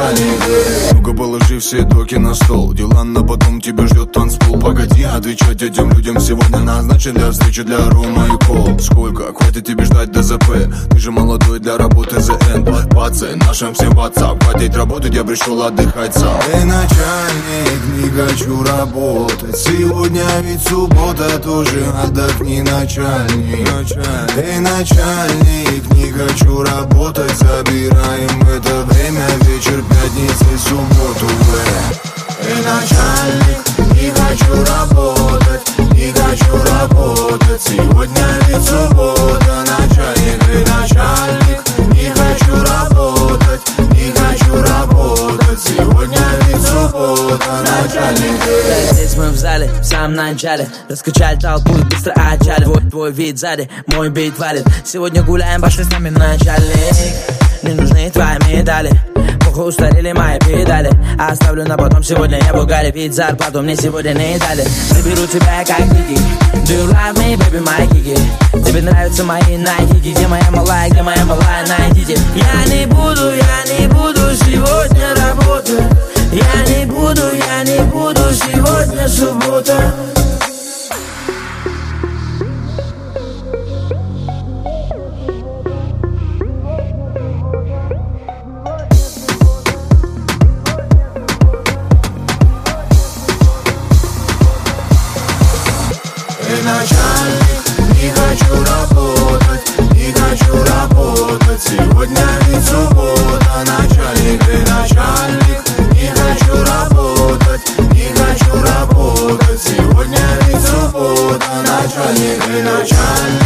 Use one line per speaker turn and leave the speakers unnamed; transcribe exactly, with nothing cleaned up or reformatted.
начальник. Ну-ка положи все доки на стол, дела на потом, тебя ждет танцпол. Погоди отвечать этим людям, сегодня назначен для встречи для Рома и Кол. Сколько? Хватит тебе ждать до ЗП, ты же молодой для работы ЗН. Пацы, нашим всем WhatsApp, хватит работать, я пришел отдыхать сам. Эй, начальник, не хочу работать, сегодня ведь суббота, тоже отдохни, начальник. Эй, начальник, не хочу работать, забираем это время, вечер пятницы, субботу. Эй, начальник, не хочу работать, не хочу работать, сегодня ведь суббота, начальник. Эй, начальник, не хочу работать, не хочу работать, сегодня ведь суббота, начальник.
Здесь мы в зале, в самом начале, раскачали толпу и быстро отчали. Твой, твой вид сзади, мой бит валит, сегодня гуляем, пошли с нами, начальник. Не нужны твои медали, похуй устарели мои педали. Оставлю на потом, сегодня я в угаре, ведь зарплату мне сегодня не дали. Заберу тебя как Ники, do you love me, baby, my кики? Тебе нравятся мои найкики, где моя малая, где моя малая, найдите. Я не буду, я не буду сегодня работать, я не буду, я не буду, сегодня суббота.
Начальник, не хочу работать, не хочу работать, сегодня ведь суббота, начальник. Эй, начальник, не хочу работать, не хочу работать, сегодня ведь суббота, начальник. Эй, начальник.